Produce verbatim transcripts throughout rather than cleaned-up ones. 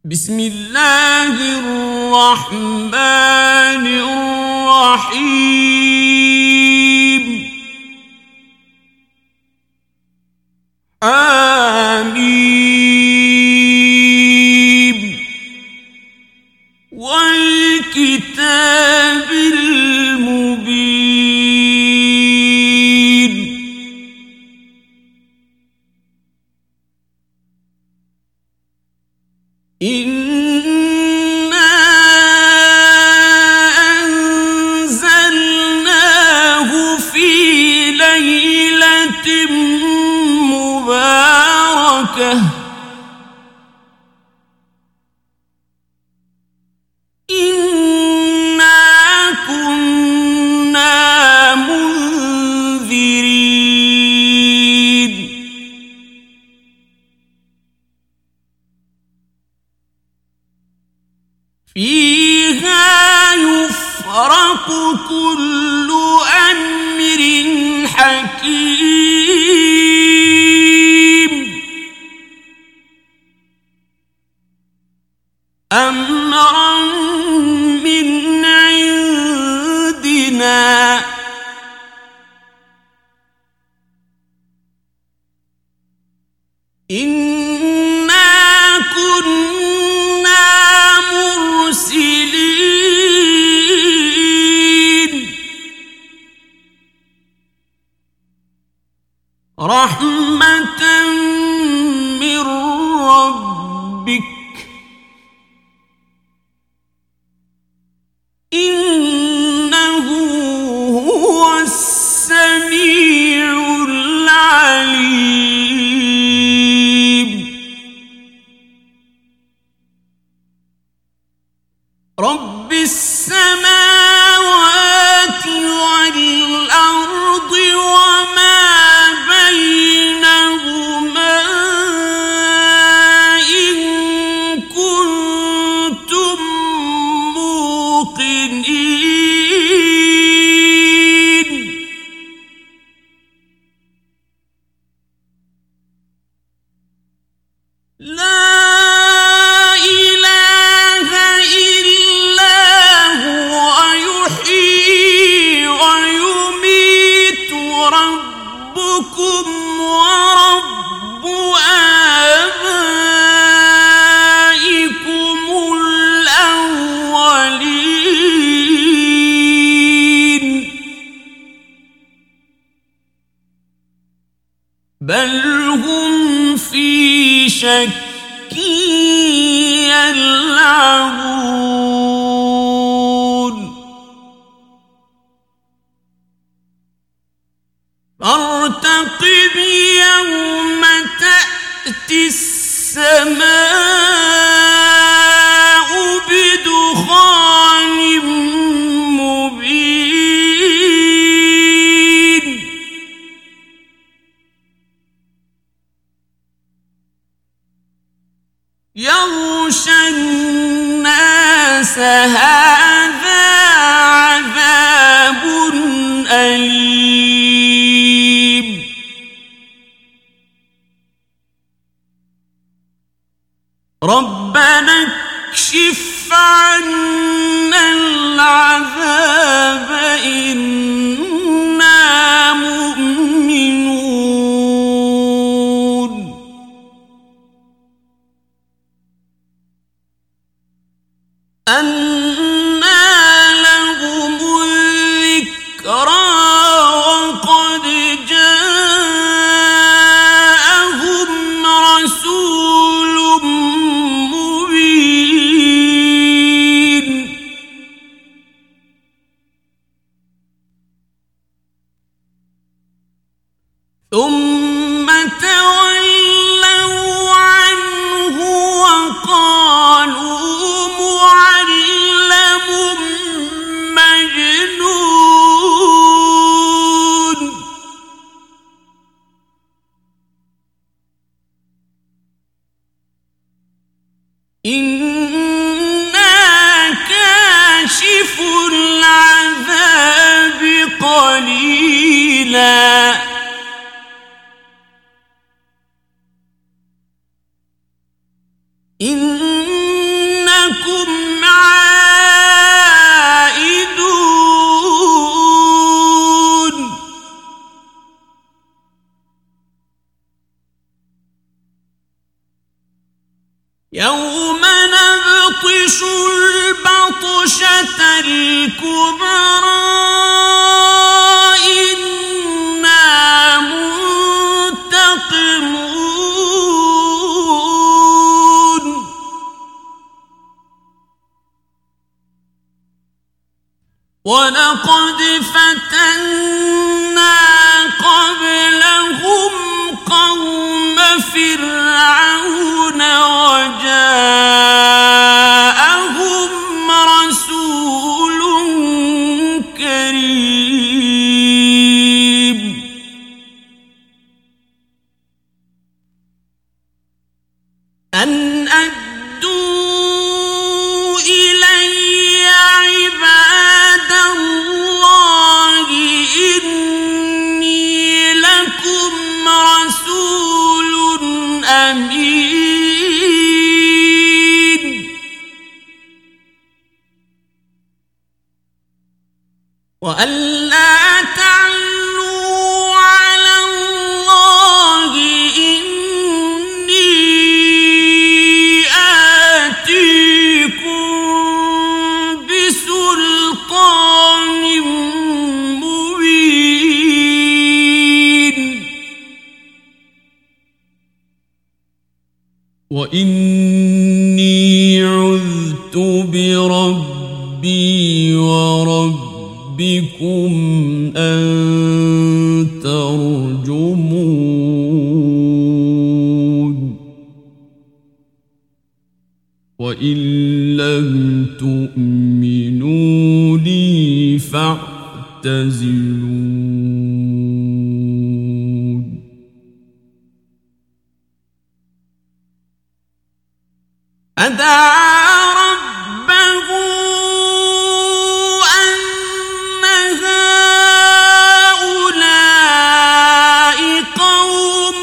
بسم الله الرحمن الرحيم آمين والكتاب المبين إنا أنزلناه في ليلة مباركة إنا كنا منذرين فيها يفرق كل أمر حكيم أمرا من عندنا إنا كنا مرسلين رحمة من ربك إنه هو السميع العليم رب السماوات والأرض وما بينهما إن كنتم موقنين لا إله إلا هو يحيي ويميت ربكم ورب آبائكم الأولين بل هم في شك يلعبون فارتقب يوم تأتي السماء بدخان مبين يغشى الناس هذا عذاب أليم ربنا اكشف عنا العذاب إنا مؤمنون أنى لهم الذكرى وقد جاءهم رسول مبين ثم تولوا عنه وقالوا معلم مجنون إنا كاشف العذاب قليلا إن يوم نبطش البطشة الكبرى إنا منتقمون ولقد فتنا قبلهم قوم فرعون وجاءهم رسول كريم أن أدوا إلي عباد الله إني لكم رسول أمين وألا تعلوا على الله إني آتيكم بسلطان مبين وإني عذت بربي وربكم أن ترجمون وإن لم تؤمنوا لي فاعتزلون فدعا ربه أن هؤلاء قوم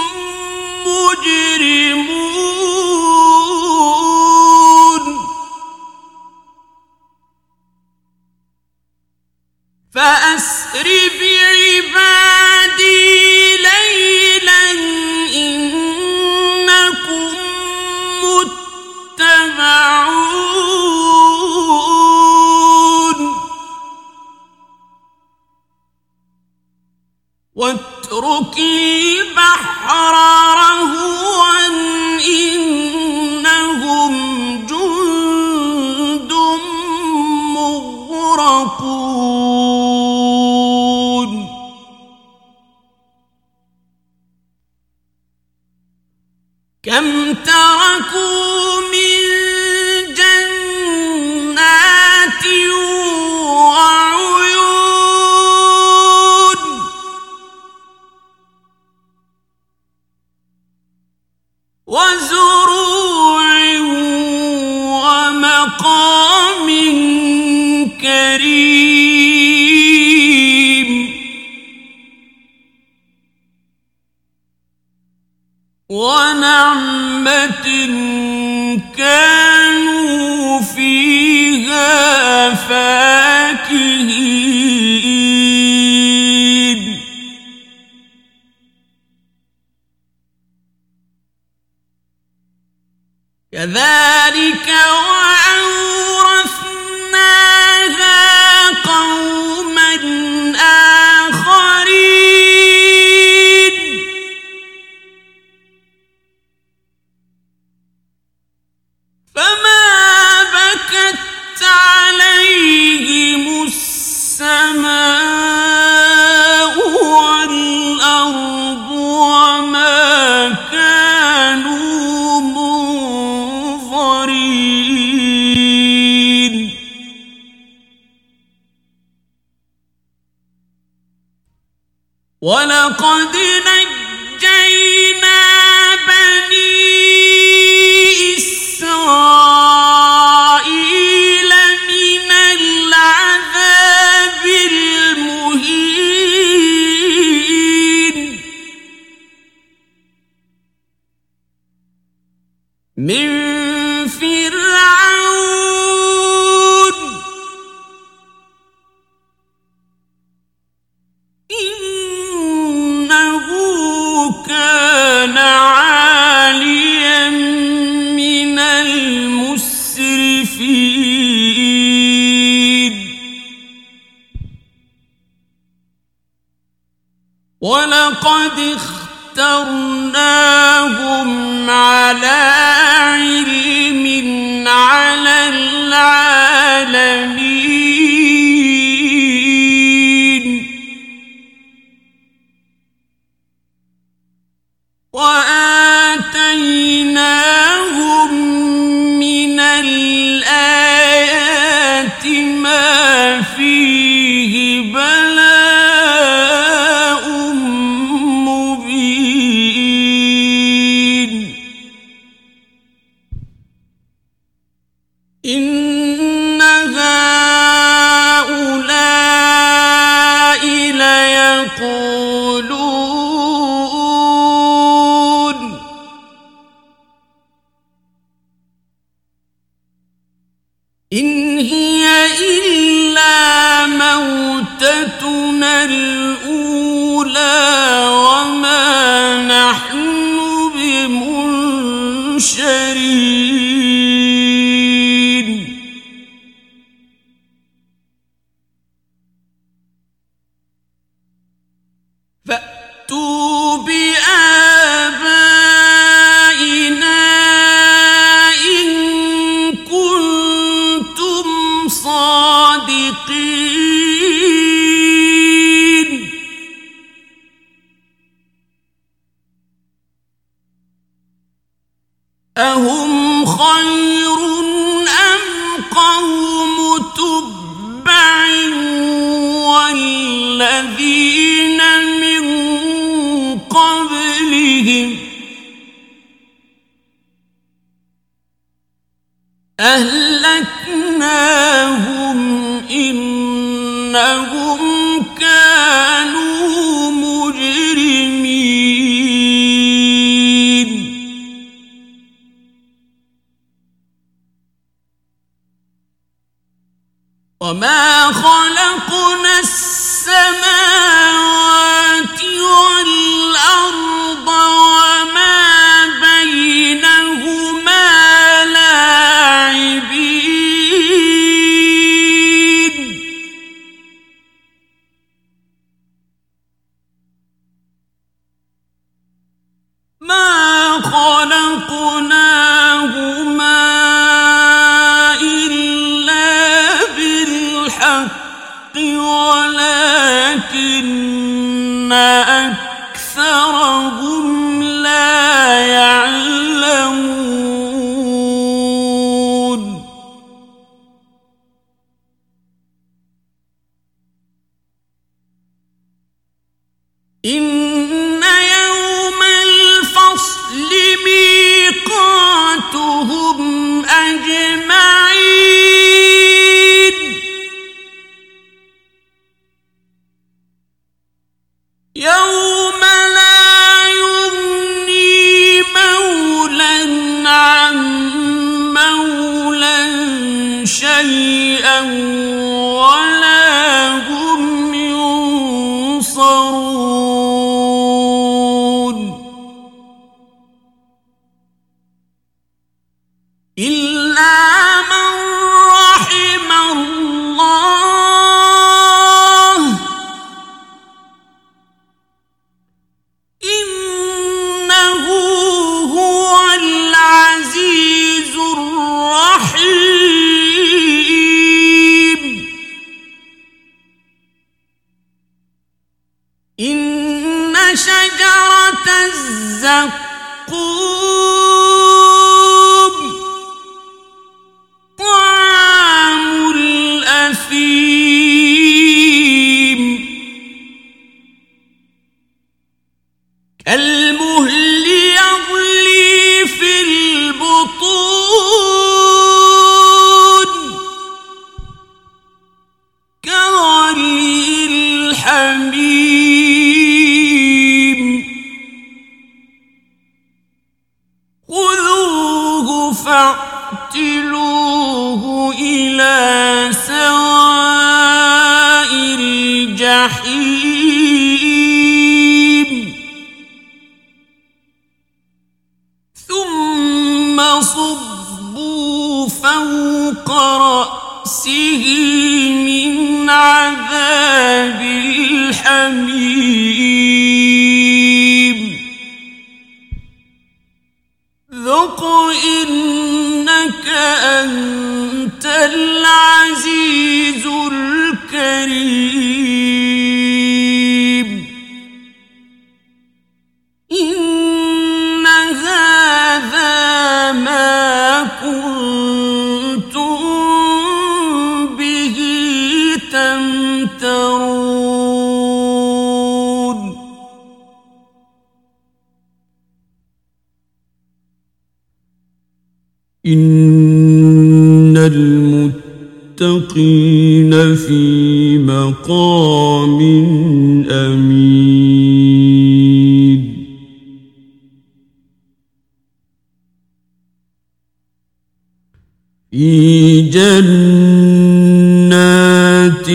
مجرمون فأسر بعبادي ليلا إنكم متبعون واترك البحر رهوا إنهم جند مغرقون كم تركوا من جنات وعيون وزروع ومقام كريم ونعمة كانوا فيها فاكهين كذلك وأورثناها قوما آخرين فما بكت عليهم السماء والأرض وما كانوا منظرين ولقد نجينا بني إسرائيل من العذاب المهين من فرعون إنه وَلَقَدِ اخْتَرْنَاهُمْ عَلَى عِلْمٍ عَلَى الْعَالَمِينَ وَآتَيْنَاهُمْ مِنَ الْآيَاتِ مَا فِيهِ بَلَاءٌ مُبِينٌ إِنَّ هَٰؤُلَاءِ لَيَقُولُونَ إِنْ هِيَ إِلَّا مَوْتَتُنَا الْأُولَىٰ وَمَا نَحْنُ بِمُنشَرِينَ فَأْتُوا بِآبَائِنَا إِن كُنتُمْ صَادِقِينَ أَهُمْ خَيْرٌ أَمْ قَوْمُ تُبَّعٍ وَالَّذِينَ مِن قَبْلِهِمْ أَهْلَكْنَاهُمْ إِنَّهُمْ كَانُوا مُجْرِمِينَ وَمَا خَلَقْنَا السَّمَاوَاتِ وَالْأَرْضَ وَمَا بَيْنَهُمَا لَاعِبِينَ مَا خَلَقْنَاهُمَا إِلَّا بِالْحَقِّ وَلَٰكِنَّ أَكْثَرَهُمْ لَا يَعْلَمُونَ إِنَّ يَوْمَ الْفَصْلِ مِيقَاتُهُمْ أَجْمَعِينَ يَوْمَ لَا يُغْنِي مَوْلًى عَن مَّوْلًى شَيْئًا وَلَا هُمْ يُنصَرُونَ إِلَّا مَن رَّحِمَ اللَّهُ إِنَّهُ هُوَ الْعَزِيزُ الرَّحِيمُ إِنَّ شَجَرَتَ الزَّقُّومِ طَعَامُ الْأَثِيمِ كَالْمُهْلِ يَغْلِي فِي الْبُطُونِ كَغَلْيِ الْحَمِيمِ خُذُوهُ فَاعْتِلُوهُ إِلَىٰ سَوَاءِ الْجَحِيمِ ثُمَّ صُبُّوا فَوْقَ رَأْسِهِ مِنْ عَذَابِ الْحَرِيقِ حميم ذق إنك أنت العزيز الكريم إن هذا ما كنتم به تمترون إن المتقين في مقام أمين في جنات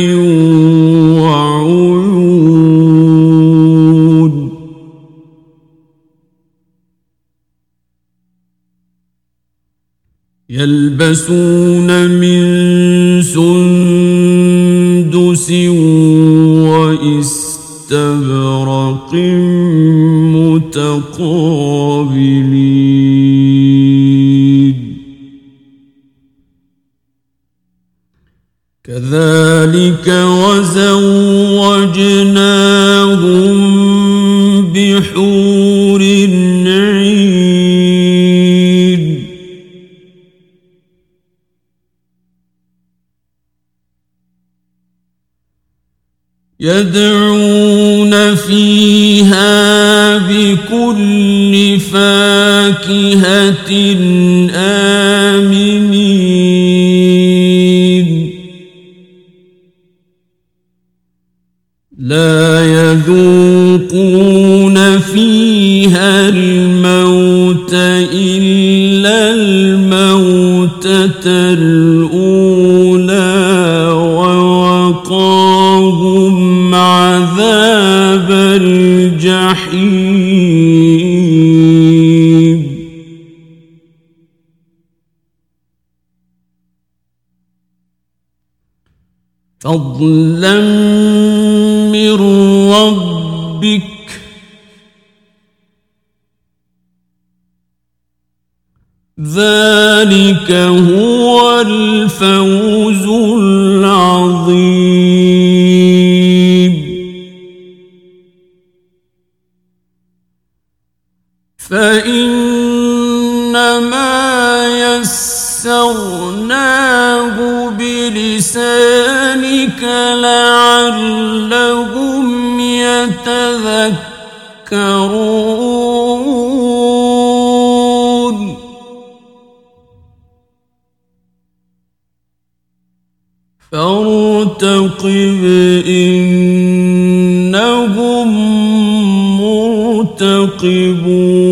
وعيون يلبسون من سندس واستبرق متقابلين كذلك وزوجناهم بحور عين يدعون فيها بكل فاكهة آمنين لا يذوقون فيها الموت إلا الموتة الأولى ووقاهم عذاب الجحيم فضلا من ربك ذلك هو الفوز العظيم فإنما يسرناه بلسانك لعلهم يتذكرون فارتقب إنهم مرتقبون